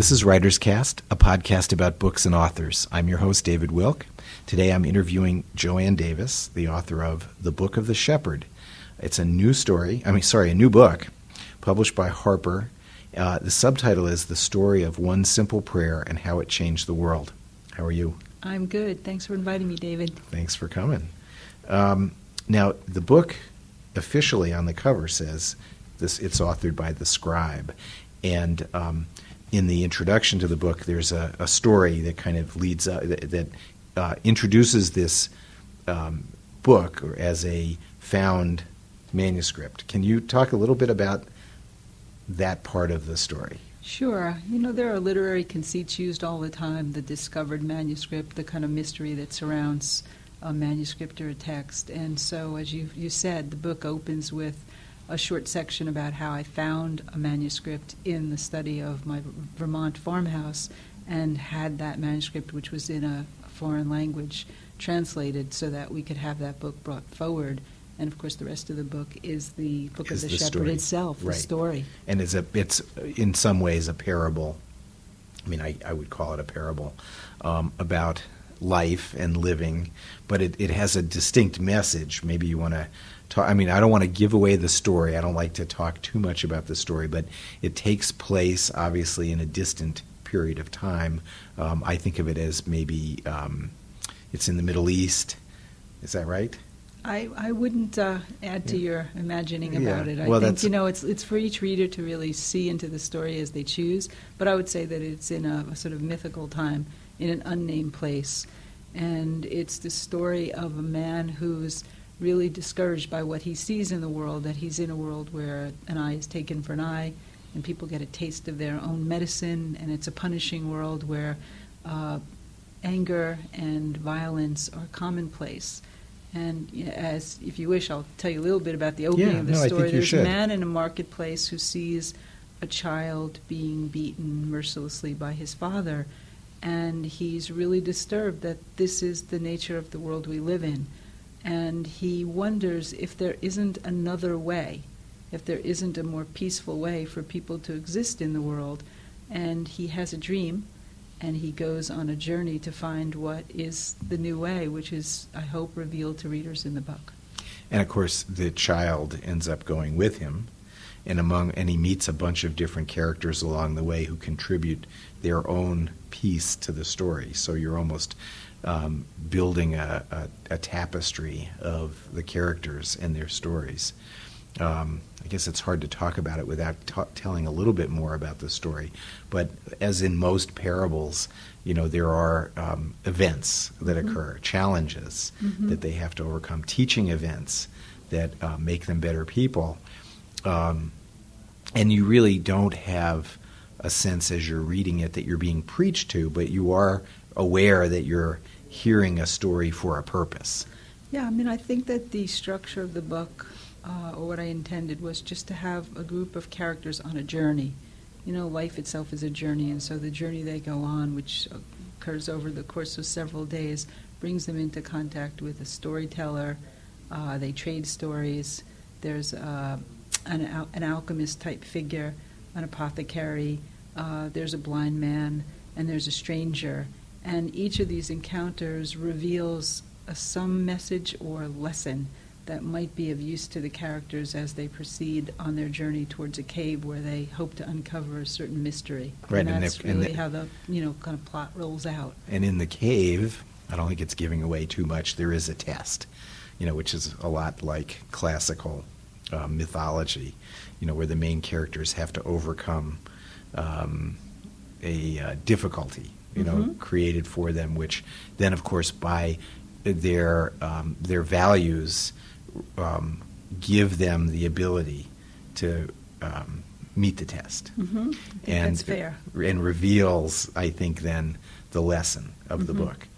This is Writer's Cast, a podcast about books and authors. I'm your host, David Wilk. Today I'm interviewing Joanne Davis, the author of The Book of the Shepherd. It's a new book published by Harper. The subtitle is The Story of One Simple Prayer and How It Changed the World. How are you? I'm good. Thanks for inviting me, David. Thanks for coming. Now, the book officially on the cover says it's authored by the scribe. And in the introduction to the book, there's a story that kind of leads that introduces this book as a found manuscript. Can you talk a little bit about that part of the story? Sure. You know, there are literary conceits used all the time, the discovered manuscript, the kind of mystery that surrounds a manuscript or a text. And so, as you said, the book opens with a short section about how I found a manuscript in the study of my Vermont farmhouse and had that manuscript, which was in a foreign language, translated so that we could have that book brought forward. And, of course, the rest of the book is the Book of the Shepherd story itself, right. The story. And it's in some ways a parable. I mean, I would call it a parable about life and living, but it has a distinct message. Maybe you want to talk. I mean, I don't want to give away the story. I don't like to talk too much about the story, but it takes place, obviously, in a distant period of time. I think of it as maybe it's in the Middle East. Is that right? I wouldn't add to your imagining about it. I Well, think, it's for each reader to really see into the story as they choose, but I would say that it's in a sort of mythical time, in an unnamed place. And it's the story of a man who's really discouraged by what he sees in the world, that he's in a world where an eye is taken for an eye, and people get a taste of their own medicine, and it's a punishing world where anger and violence are commonplace. And as if you wish, I'll tell you a little bit about the opening of the story. I think you There's should. a man in a marketplace who sees a child being beaten mercilessly by his father, and he's really disturbed that this is the nature of the world we live in. And he wonders if there isn't another way, if there isn't a more peaceful way for people to exist in the world. And he has a dream, and he goes on a journey to find what is the new way, which is, I hope, revealed to readers in the book. And of course, the child ends up going with him, and he meets a bunch of different characters along the way who contribute their own piece to the story. So you're almost building a tapestry of the characters and their stories. I guess it's hard to talk about it without telling a little bit more about the story. But as in most parables, there are events that occur, challenges that they have to overcome, teaching events that make them better people. And you really don't have a sense as you're reading it that you're being preached to, but you are aware that you're hearing a story for a purpose. Yeah, I mean, I think that the structure of the book, or what I intended, was just to have a group of characters on a journey. Life itself is a journey, and so the journey they go on, which occurs over the course of several days, brings them into contact with a storyteller. They trade stories. There's an alchemist-type figure, an apothecary. There's a blind man, and there's a stranger. And each of these encounters reveals some message or lesson that might be of use to the characters as they proceed on their journey towards a cave where they hope to uncover a certain mystery. Right, and that's really how the kind of plot rolls out. And in the cave, I don't think it's giving away too much, there is a test, which is a lot like classical mythology, where the main characters have to overcome a difficulty, created for them, which then, of course, by their values give them the ability to meet the test. Mm-hmm. I think that's fair. And reveals, I think, then the lesson of the book.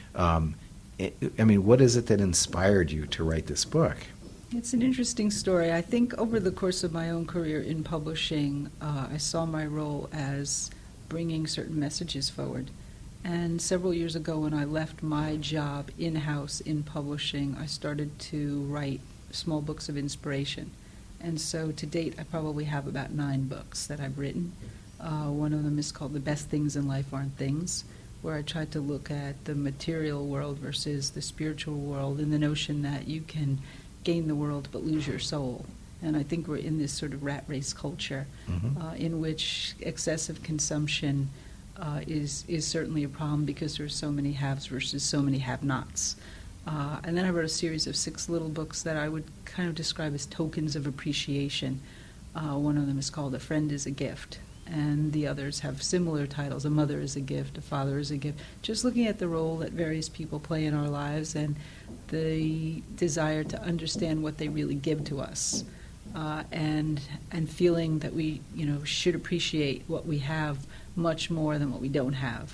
I mean, what is it that inspired you to write this book? It's an interesting story. I think over the course of my own career in publishing, I saw my role as bringing certain messages forward. And several years ago, when I left my job in-house in publishing, I started to write small books of inspiration. And so to date, I probably have about 9 books that I've written. One of them is called The Best Things in Life Aren't Things, where I tried to look at the material world versus the spiritual world, and the notion that you can gain the world but lose your soul. And I think we're in this sort of rat race culture in which excessive consumption is certainly a problem because there's so many haves versus so many have-nots. And then I wrote a series of 6 little books that I would kind of describe as tokens of appreciation. One of them is called A Friend is a Gift, and the others have similar titles. A mother is a gift, a father is a gift. Just looking at the role that various people play in our lives and the desire to understand what they really give to us, and feeling that we should appreciate what we have much more than what we don't have,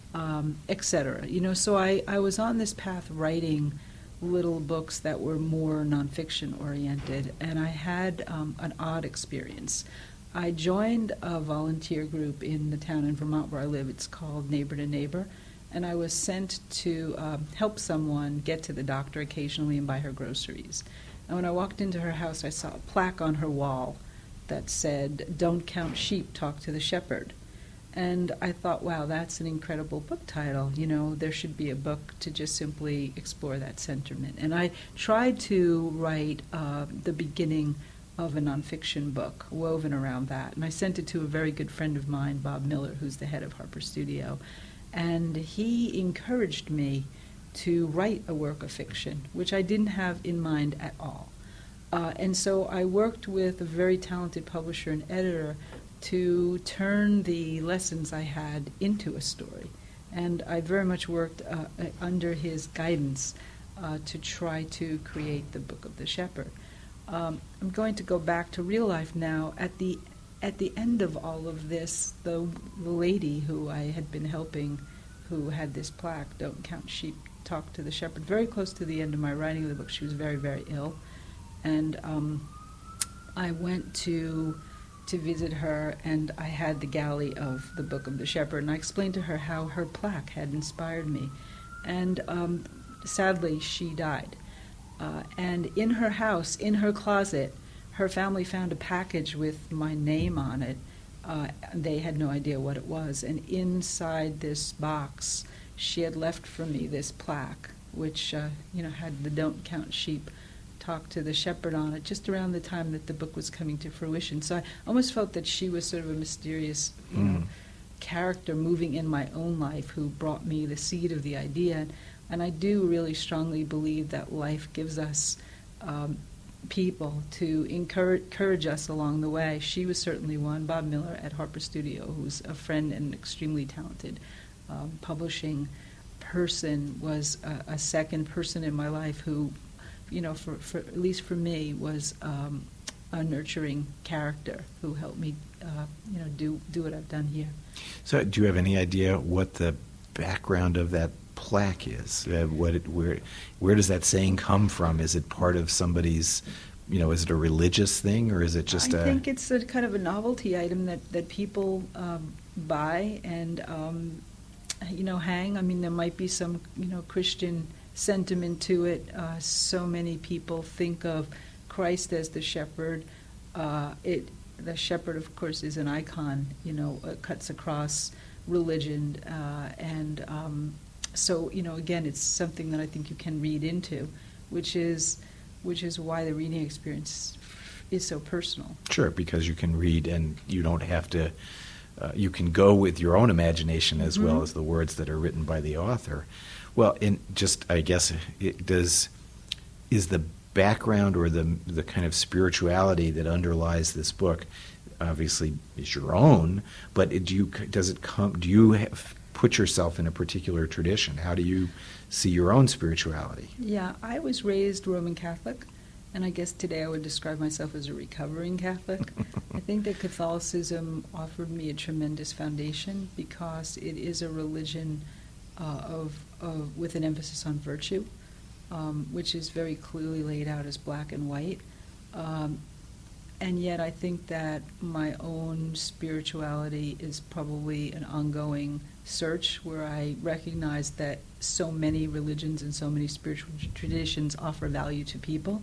etc. So I was on this path writing little books that were more nonfiction oriented, and I had an odd experience. I joined a volunteer group in the town in Vermont where I live. It's called Neighbor to Neighbor, and I was sent to help someone get to the doctor occasionally and buy her groceries. And when I walked into her house, I saw a plaque on her wall that said, "Don't count sheep, talk to the shepherd." And I thought, wow, that's an incredible book title. There should be a book to just simply explore that sentiment. And I tried to write the beginning of a nonfiction book woven around that. And I sent it to a very good friend of mine, Bob Miller, who's the head of Harper Studio. And he encouraged me to write a work of fiction, which I didn't have in mind at all. And so I worked with a very talented publisher and editor to turn the lessons I had into a story. And I very much worked under his guidance to try to create the Book of the Shepherd. I'm going to go back to real life now. At the end of all of this, the lady who I had been helping, who had this plaque, "Don't count sheep, talk to the shepherd," very close to the end of my writing of the book, she was very, very ill. And I went to visit her, and I had the galley of the Book of the Shepherd, and I explained to her how her plaque had inspired me. And sadly, she died. And in her house, in her closet, her family found a package with my name on it. They had no idea what it was. And inside this box, she had left for me this plaque, which had the "Don't count sheep, talk to the shepherd" on it, just around the time that the book was coming to fruition. So I almost felt that she was sort of a mysterious character moving in my own life who brought me the seed of the idea. And I do really strongly believe that life gives us people to encourage us along the way. She was certainly one. Bob Miller at Harper Studio, who's a friend and extremely talented publishing person, was a second person in my life who, for at least for me, was a nurturing character who helped me, do what I've done here. So, do you have any idea what the background of that plaque is? Where does that saying come from? Is it part of somebody's, is it a religious thing, or is it just I think it's a kind of a novelty item that people buy and, hang. I mean, there might be some, Christian sentiment to it. So many people think of Christ as the shepherd. The shepherd, of course, is an icon, cuts across religion, and so, again, it's something that I think you can read into, which is why the reading experience is so personal. Sure, because you can read and you don't have to, you can go with your own imagination as well as the words that are written by the author. Well, I guess, is the background or the kind of spirituality that underlies this book obviously is your own, but do you put yourself in a particular tradition? How do you see your own spirituality? Yeah, I was raised Roman Catholic, and I guess today I would describe myself as a recovering Catholic. I think that Catholicism offered me a tremendous foundation because it is a religion with an emphasis on virtue, which is very clearly laid out as black and white. And yet I think that my own spirituality is probably an ongoing search where I recognize that so many religions and so many spiritual traditions offer value to people.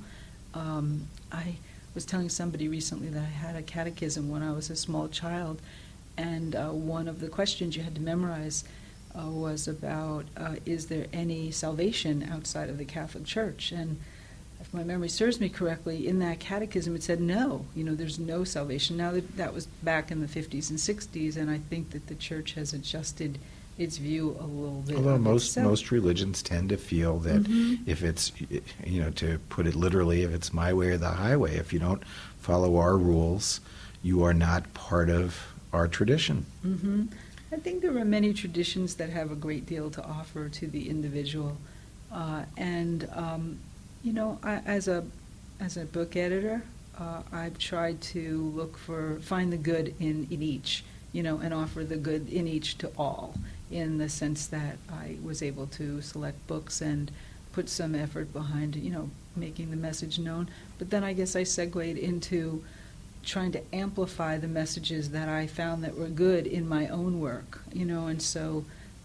I was telling somebody recently that I had a catechism when I was a small child, And one of the questions you had to memorize was about, is there any salvation outside of the Catholic Church? And if my memory serves me correctly, in that catechism it said no, there's no salvation. Now that was back in the 50s and 60s, and I think that the Church has adjusted its view a little bit. Although most religions tend to feel that if it's, to put it literally, if it's my way or the highway, if you don't follow our rules, you are not part of our tradition. Mm-hmm. I think there are many traditions that have a great deal to offer to the individual, as a book editor, I've tried to find the good in each, and offer the good in each to all, in the sense that I was able to select books and put some effort behind, making the message known. But then I guess I segued into trying to amplify the messages that I found that were good in my own work, and so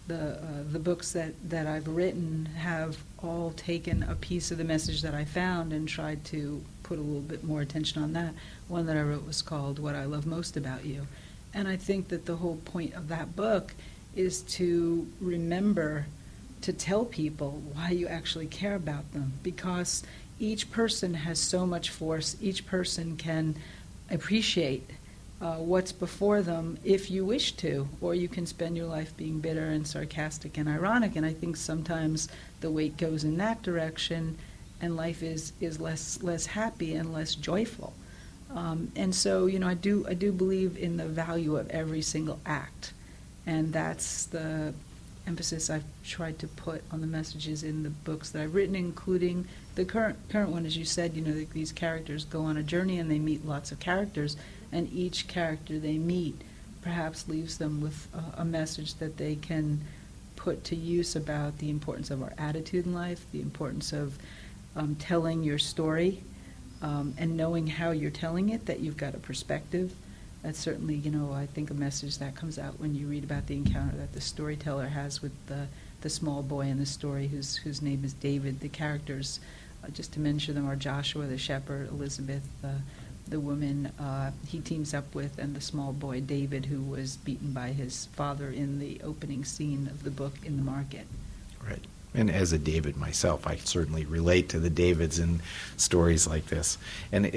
the books that I've written have all taken a piece of the message that I found and tried to put a little bit more attention on that. One that I wrote was called What I Love Most About You. And I think that the whole point of that book is to remember to tell people why you actually care about them, because each person has so much force. Each person can appreciate what's before them if you wish to, or you can spend your life being bitter and sarcastic and ironic. And I think sometimes the weight goes in that direction, and life is less happy and less joyful. And so, I do believe in the value of every single act, and that's the emphasis I've tried to put on the messages in the books that I've written, including the current one. As you said, these characters go on a journey and they meet lots of characters, and each character they meet perhaps leaves them with a message that they can put to use about the importance of our attitude in life, the importance of telling your story, and knowing how you're telling it, that you've got a perspective. That's certainly, I think a message that comes out when you read about the encounter that the storyteller has with the small boy in the story whose name is David. The characters, just to mention them, are Joshua the shepherd, Elizabeth the woman he teams up with, and the small boy David, who was beaten by his father in the opening scene of the book in the market. Right. And as a David myself, I certainly relate to the Davids in stories like this. And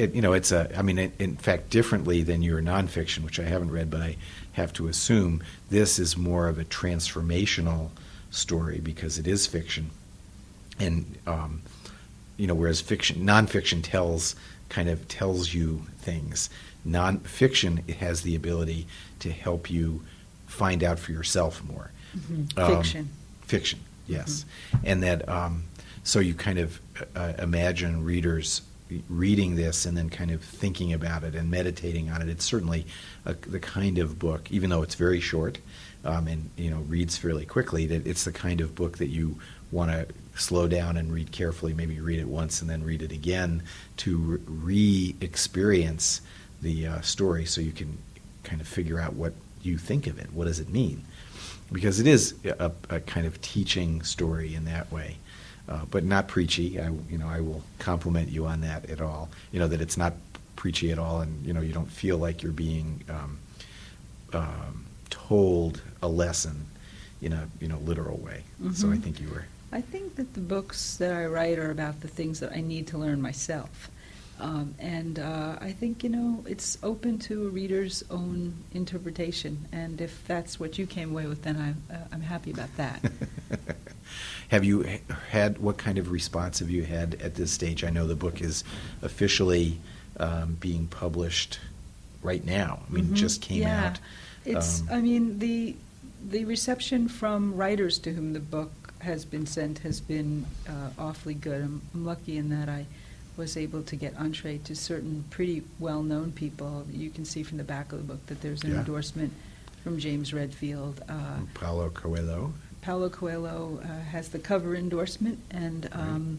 in fact, differently than your nonfiction, which I haven't read, but I have to assume this is more of a transformational story because it is fiction. And whereas nonfiction tells you things. Nonfiction, it has the ability to help you find out for yourself more. Mm-hmm. Fiction. Yes, and that so you kind of imagine readers reading this and then kind of thinking about it and meditating on it. It's certainly the kind of book, even though it's very short and reads fairly quickly, that it's the kind of book that you want to slow down and read carefully, maybe read it once and then read it again to re-experience the story so you can kind of figure out what you think of it. What does it mean? Because it is a kind of teaching story in that way, but not preachy. I will compliment you on that at all. That it's not preachy at all, and you don't feel like you're being told a lesson in a literal way. Mm-hmm. So I think you were. I think that the books that I write are about the things that I need to learn myself. And I think, it's open to a reader's own interpretation. And if that's what you came away with, then I'm happy about that. Have you had, what kind of response have you had at this stage? I know the book is officially being published right now. I mean, it just came out. It's, the reception from writers to whom the book has been sent has been awfully good. I'm lucky in that I was able to get entree to certain pretty well-known people. You can see from the back of the book that there's an endorsement from James Redfield. Paulo Coelho. Paulo Coelho has the cover endorsement, and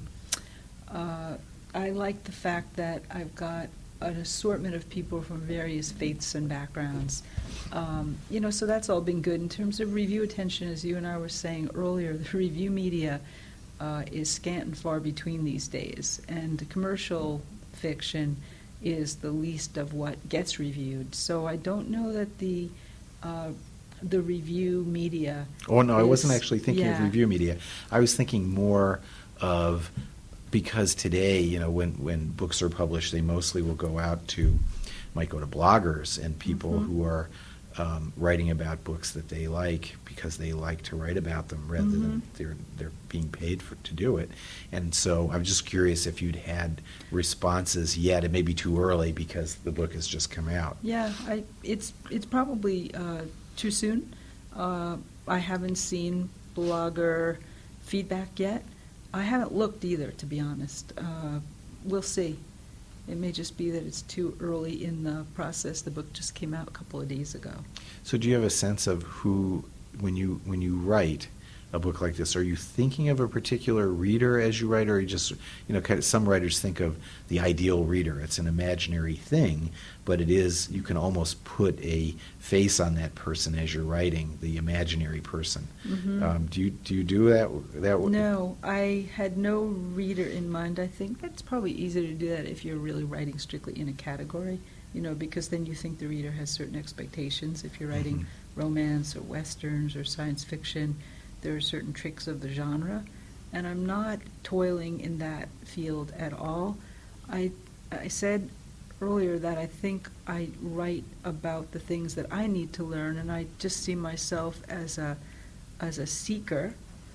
I like the fact that I've got an assortment of people from various faiths and backgrounds. So that's all been good. In terms of review attention, as you and I were saying earlier, the review media is scant and far between these days, and commercial fiction is the least of what gets reviewed. So I don't know that the the review media. Oh, no, I wasn't actually thinking of yeah. review media. I was thinking more of, because today, when books are published, they mostly will go out to, might go to bloggers and people who are writing about books that they like because they like to write about them rather than they're being paid to do it. And so I'm just curious if you'd had responses yet. It may be too early because the book has just come out. Yeah, it's probably too soon. I haven't seen blogger feedback yet. I haven't looked either, to be honest. We'll see. It may just be that it's too early in the process. The book just came out a couple of days ago. So do you have a sense of who, when you write a book like this, are you thinking of a particular reader as you write, or are you just, kind of, some writers think of the ideal reader. It's an imaginary thing, but it is, you can almost put a face on that person as you're writing, the imaginary person. Do you do that? No, I had no reader in mind. I think that's probably easier to do that if you're really writing strictly in a category, because then you think the reader has certain expectations. If you're writing romance or westerns or science fiction, there are certain tricks of the genre, and I'm not toiling in that field at all. I said earlier that I think I write about the things that I need to learn, and I just see myself as a seeker,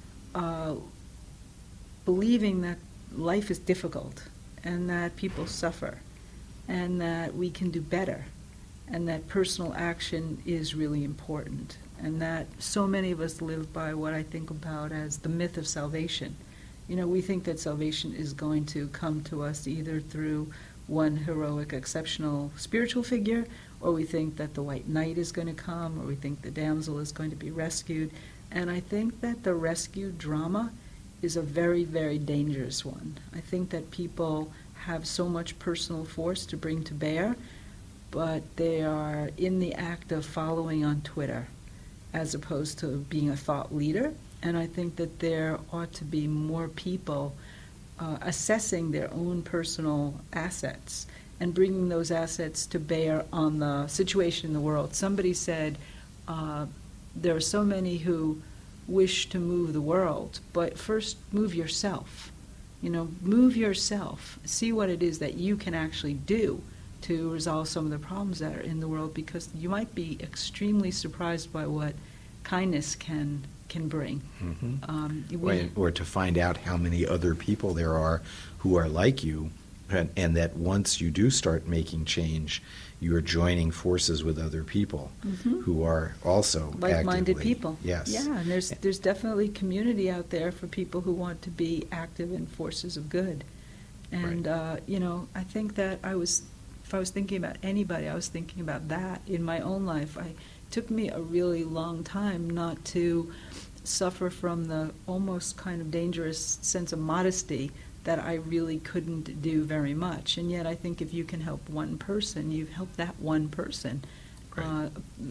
believing that life is difficult and that people suffer and that we can do better and that personal action is really important, and that so many of us live by what I think about as the myth of salvation. We think that salvation is going to come to us either through one heroic, exceptional spiritual figure, or we think that the white knight is going to come, or we think the damsel is going to be rescued. And I think that the rescue drama is a very, very dangerous one. I think that people have so much personal force to bring to bear, but they are in the act of following on Twitter as opposed to being a thought leader. And I think that there ought to be more people assessing their own personal assets and bringing those assets to bear on the situation in the world. Somebody said there are so many who wish to move the world, but first move yourself. Move yourself. See what it is that you can actually do to resolve some of the problems that are in the world, because you might be extremely surprised by what kindness can bring. Or to find out how many other people there are who are like you, and that once you do start making change, you are joining forces with other people who are also like-minded actively, people. Yes. Yeah, and there's definitely community out there for people who want to be active in forces of good. And I think that if I was thinking about anybody, I was thinking about that in my own life. It took me a really long time not to suffer from the almost kind of dangerous sense of modesty that I really couldn't do very much. And yet I think if you can help one person, you've helped that one person. Right.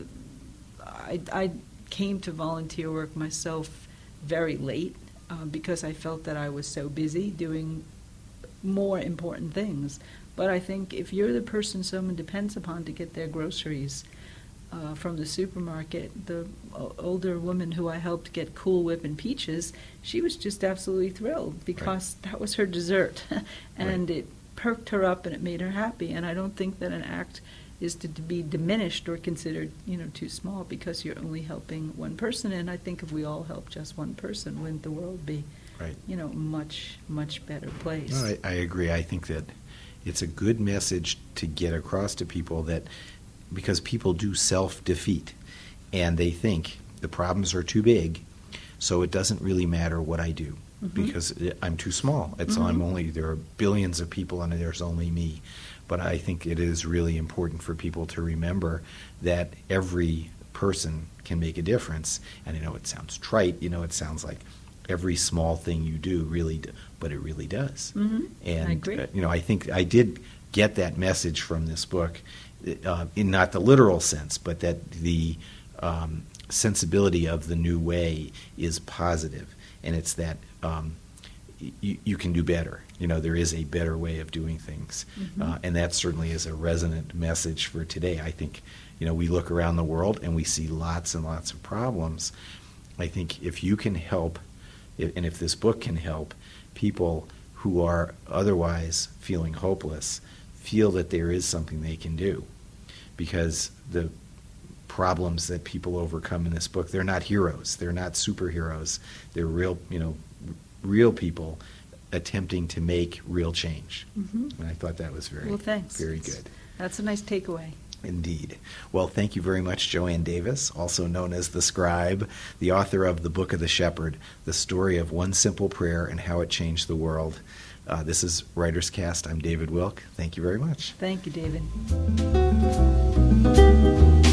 I came to volunteer work myself very late because I felt that I was so busy doing more important things. But I think if you're the person someone depends upon to get their groceries from the supermarket, the older woman who I helped get Cool Whip and peaches, she was just absolutely thrilled because that was her dessert. And it perked her up and it made her happy. And I don't think that an act is to be diminished or considered, too small because you're only helping one person. And I think if we all help just one person, wouldn't the world be, much, much better place? No, I agree. I think that it's a good message to get across to people that, because people do self-defeat and they think the problems are too big, so it doesn't really matter what I do because I'm too small. There are billions of people and there's only me. But I think it is really important for people to remember that every person can make a difference. And I know it sounds trite, it sounds like every small thing you do but it really does. And I agree. I think I did get that message from this book, in not the literal sense, but that the sensibility of the new way is positive, and it's that you can do better. There is a better way of doing things. And that certainly is a resonant message for today. I think, we look around the world and we see lots and lots of problems. I think if you can help, and if this book can help people who are otherwise feeling hopeless, feel that there is something they can do. Because the problems that people overcome in this book, they're not heroes. They're not superheroes. They're real people attempting to make real change. And I thought that was very, very good. That's a nice takeaway. Indeed. Well, thank you very much, Joanne Davis, also known as the Scribe, the author of The Book of the Shepherd, the story of one simple prayer and how it changed the world. This is Writer's Cast. I'm David Wilk. Thank you very much. Thank you, David.